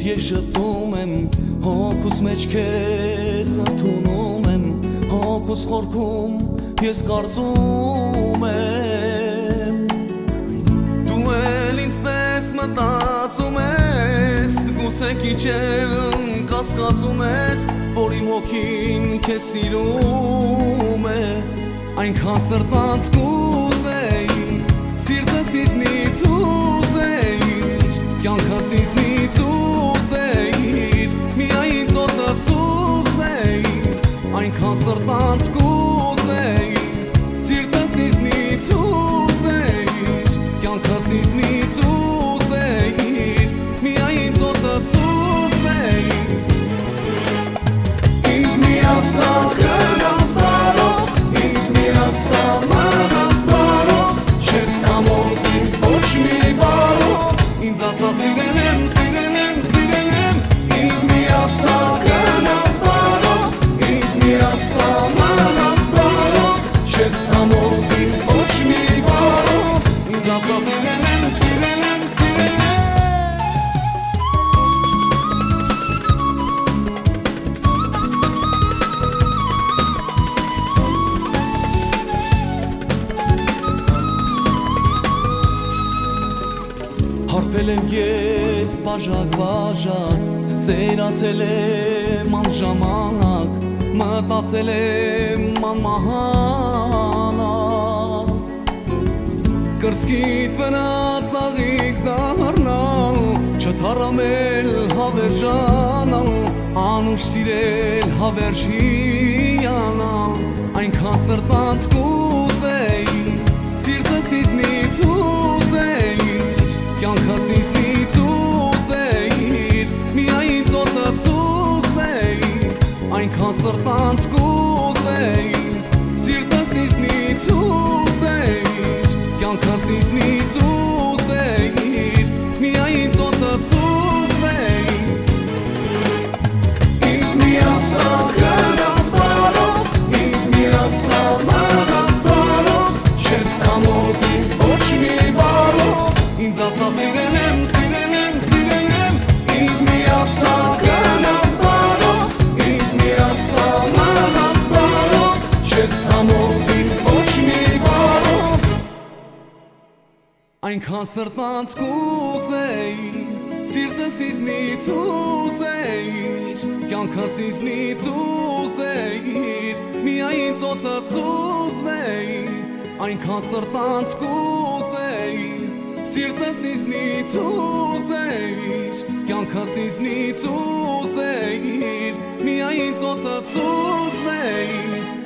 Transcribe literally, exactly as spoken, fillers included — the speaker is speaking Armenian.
ես ժպտում եմ, հոգուս մեջ քեզ ընդունում եմ, հոգուս խորքում ես կարծում եմ, դու էլ ինձպես մտածում ես, գուցե քիչ էլ կասկածում ես, որ իմ հոգին քեզ սիրում է, այնքան սրտանց կուզեի, սիրտս ինձնից ուզեիր, կյանքս ինձնից ուզեիր, միայն ծոցս ուզեիր, այնքան սրտանց կուզեի, սիրտս ինձնից ուզեիր, կյանքս ինձնից ուզեիր, միայն ծոցս ուզեիր, ինձ միասան կրնաս բարով, ինձ միասան մնաս բարով, չես համոզի ոչ մի բարով, ինձ ասա սիրել եմ, սիրել եմ, սիրել եմ, ինձ միասան կրնաս բարով, ինձ միասան մնաս բարով, չես համոզի ոչ մի բարով, ինձ ասա սիրել եմ, սիրել եմ, սիրել եմ Հարբել եմ ես բաժակ-բաժակ, ծերացել եմ անժամանակ, մտածել եմ անմահանակ, կրծքիդ վրա ծաղիկ դառնալ, չթարամել հավերժանալ, անուշ սիրել հավերժ հիանալ, այնքան սրտանց կուզեի, սիրտս ինձնից ուզեիր, կյանքս ինձնից ուզեիր, միայն ծոցս ուզեիր, այնքան սրտանց կուզեիր, սիրտս ինձնից ուզեիր, կյանքս ինձնից ուզեիր, միայն ծոցս ուզեիր, ինձ միասան կրնաս բարով, ինձ միասան մնաս բարով, չես համոզի ոչ մի բարով, ինձ ասա սիրել եմ, սիրել եմ, սիրել եմ, ինձ միասան կրնաս բարով, ինձ միասան մնաս բարով, չես համոզի ոչ մի բարով, այնքան սրտանց կուզեի, սիրտս ինձնից ուզեիր, կյանքս ինձնից ուզեիր, միայն ծոցս ուզեիր, այնքան սրտանց կուզեի, սիրտս ինձնից ուզեիր, կյանքս ինձնից ուզեիր, միայն ծոցս ուզեիր